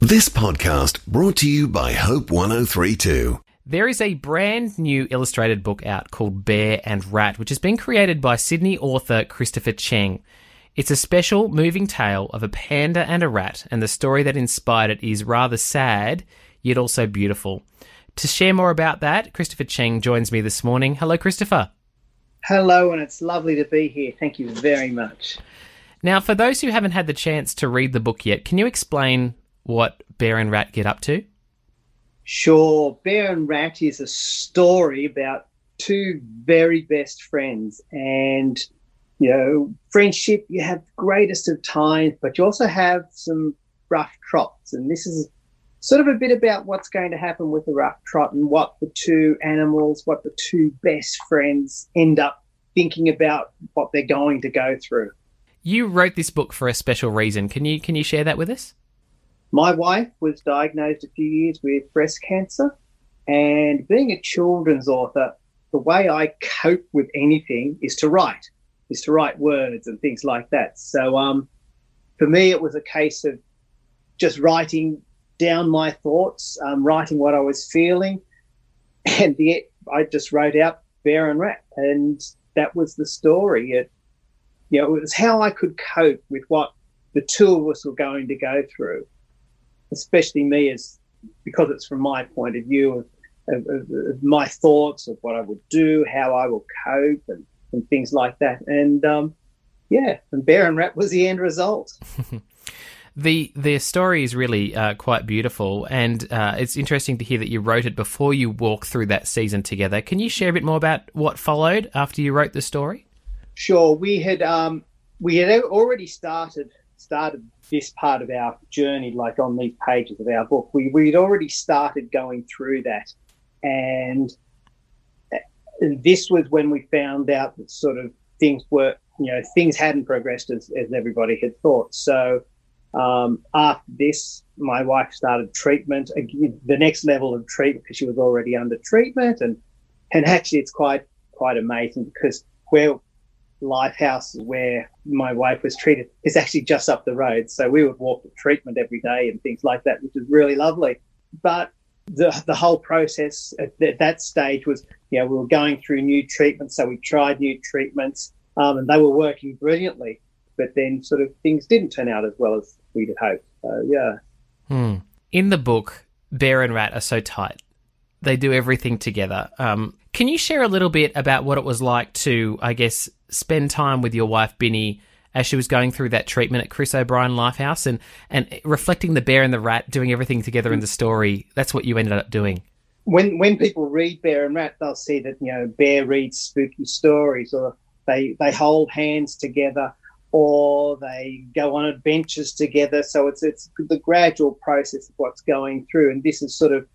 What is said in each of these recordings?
This podcast brought to you by Hope 1032. There is a brand new illustrated book out called Bear and Rat, which has been created by Sydney author Christopher Cheng. It's a special moving tale of a panda and a rat, and the story that inspired it is rather sad, yet also beautiful. To share more about that, Christopher Cheng joins me this morning. Hello, Christopher. Hello, and it's lovely to be here. Thank you very much. Now, for those who haven't had the chance to read the book yet, can you explain what Bear and Rat get up to? Sure. Bear and Rat is a story about two very best friends. And, you know, friendship, you have the greatest of times, but you also have some rough trots. And this is sort of a bit about what's going to happen with the rough trot and what the two animals, what the two best friends end up thinking about what they're going to go through. You wrote this book for a special reason. Can you share that with us? My wife was diagnosed a few years with breast cancer, and being a children's author, the way I cope with anything is to write words and things like that. So for me, it was a case of just writing down my thoughts, writing what I was feeling, and I just wrote out Bear and Rat, and that was the story. It was how I could cope with what the two of us were going to go through. Especially me, because it's from my point of view of my thoughts of what I would do, how I will cope, and things like that. And and Bear and Rat was the end result. The story is really quite beautiful, and it's interesting to hear that you wrote it before you walked through that season together. Can you share a bit more about what followed after you wrote the story? Sure, we had already started this part of our journey, like on these pages of our book. We'd already started going through that, and this was when we found out that sort of things hadn't progressed as everybody had thought. So after this, my wife started treatment, the next level of treatment, because she was already under treatment, and actually it's quite amazing because Lifehouse, where my wife was treated, is actually just up the road. So we would walk to treatment every day and things like that, which is really lovely. But the whole process at that stage was, we were going through new treatments. So we tried new treatments and they were working brilliantly. But then sort of things didn't turn out as well as we'd had hoped. So, yeah. In the book, Bear and Rat are so tight. They do everything together. Can you share a little bit about what it was like to, I guess, spend time with your wife, Binny, as she was going through that treatment at Chris O'Brien Lifehouse, and reflecting the bear and the rat doing everything together in the story? That's what you ended up doing. When people read Bear and Rat, they'll see that, Bear reads spooky stories, or they hold hands together, or they go on adventures together. So it's the gradual process of what's going through, and this is sort of,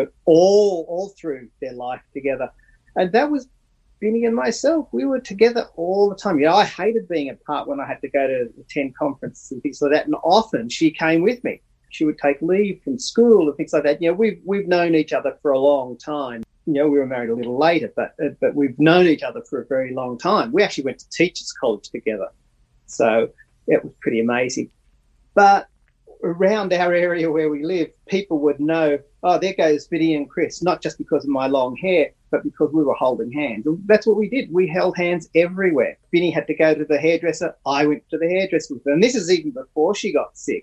all through their life together. And that was Binny and myself. We were together all the time. I hated being apart when I had to go to attend conferences and things like that. And often she came with me. She would take leave from school and things like that. We've known each other for a long time. We were married a little later, but we've known each other for a very long time. We actually went to teachers' college together. So it was pretty amazing. But around our area where we live, people would know, oh, there goes Binny and Chris, not just because of my long hair, but because we were holding hands. And that's what we did. We held hands everywhere. Binny had to go to the hairdresser. I went to the hairdresser with her. And this is even before she got sick.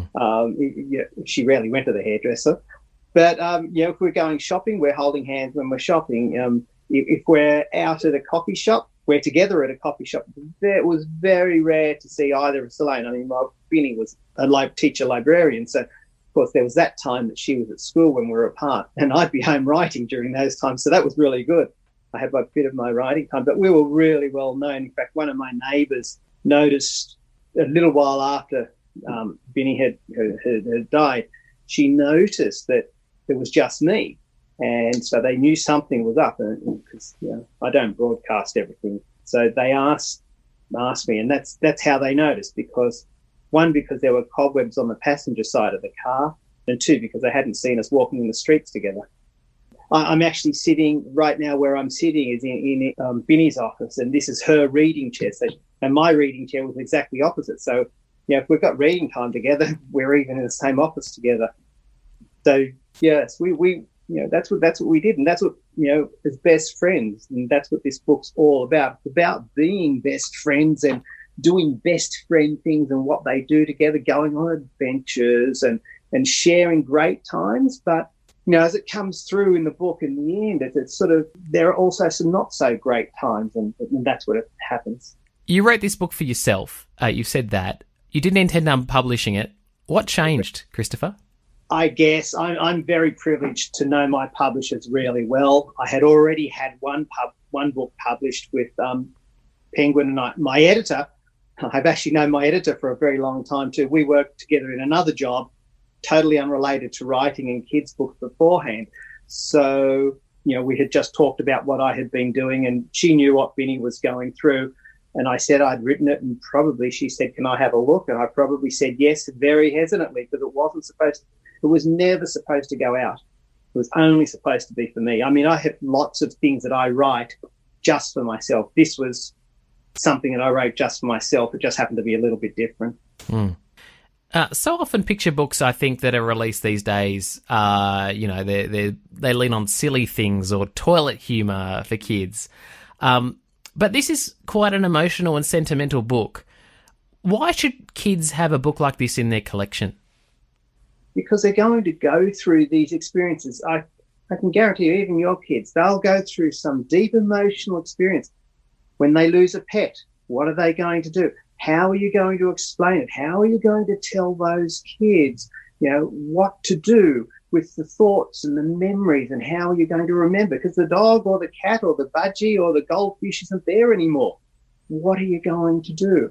She rarely went to the hairdresser. But, if we're going shopping, we're holding hands when we're shopping. If we're out at a coffee shop, we're together at a coffee shop. It was very rare to see either of us alone. I mean, Binny was a teacher librarian, so of course there was that time that she was at school when we were apart, and I'd be home writing during those times, so that was really good. I had a bit of my writing time, but we were really well known. In fact, one of my neighbours noticed a little while after Binny had died, she noticed that it was just me. And so they knew something was up, because I don't broadcast everything. So they asked me, and that's how they noticed, because there were cobwebs on the passenger side of the car, and two, because they hadn't seen us walking in the streets together. I'm actually sitting right now, where I'm sitting is in Binny's office, and this is her reading chair. And my reading chair was exactly opposite. So if we've got reading time together, we're even in the same office together. So yes, we that's what we did, and that's what as best friends, and that's what this book's all about. It's about being best friends and doing best friend things and what they do together, going on adventures and sharing great times. But as it comes through in the book in the end, it's sort of, there are also some not so great times, and that's what it happens. You wrote this book for yourself. You said that. You didn't intend on publishing it. What changed, Christopher? I guess I'm very privileged to know my publishers really well. I had already had one book published with Penguin, and my editor, I've actually known my editor for a very long time too. We worked together in another job, totally unrelated to writing and kids' books beforehand. So, we had just talked about what I had been doing, and she knew what Vinny was going through. And I said I'd written it, and she said, can I have a look? And I probably said yes, very hesitantly, because it was never supposed to go out. It was only supposed to be for me. I mean, I have lots of things that I write just for myself. This was something that I wrote just for myself. It just happened to be a little bit different. So often picture books, I think, that are released these days, they lean on silly things or toilet humour for kids. But this is quite an emotional and sentimental book. Why should kids have a book like this in their collection? Because they're going to go through these experiences. I can guarantee you, even your kids, they'll go through some deep emotional experience. When they lose a pet, what are they going to do? How are you going to explain it? How are you going to tell those kids, what to do with the thoughts and the memories, and how are you going to remember? Because the dog or the cat or the budgie or the goldfish isn't there anymore. What are you going to do?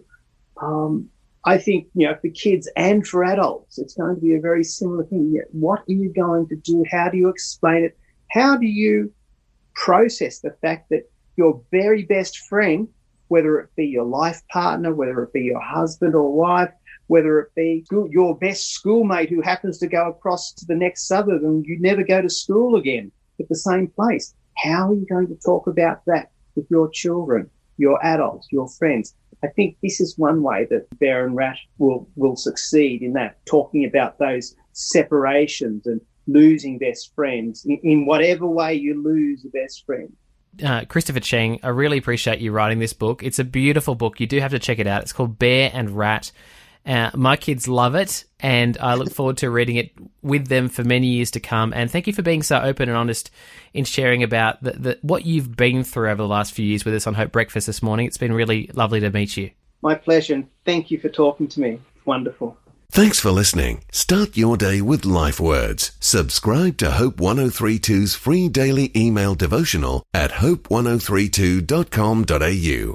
I think, for kids and for adults, it's going to be a very similar thing. What are you going to do? How do you explain it? How do you process the fact that your very best friend, whether it be your life partner, whether it be your husband or wife, whether it be your best schoolmate who happens to go across to the next suburb and you never go to school again at the same place, how are you going to talk about that with your children, your adults, your friends? I think this is one way that Bear and Rat will succeed in that, talking about those separations and losing best friends in whatever way you lose a best friend. Christopher Cheng, I really appreciate you writing this book. It's a beautiful book. You do have to check it out. It's called Bear and Rat. My kids love it, and I look forward to reading it with them for many years to come. And thank you for being so open and honest in sharing about what you've been through over the last few years with us on Hope Breakfast this morning. It's been really lovely to meet you. My pleasure, and thank you for talking to me. It's wonderful. Thanks for listening. Start your day with Life Words. Subscribe to Hope 1032's free daily email devotional at hope1032.com.au.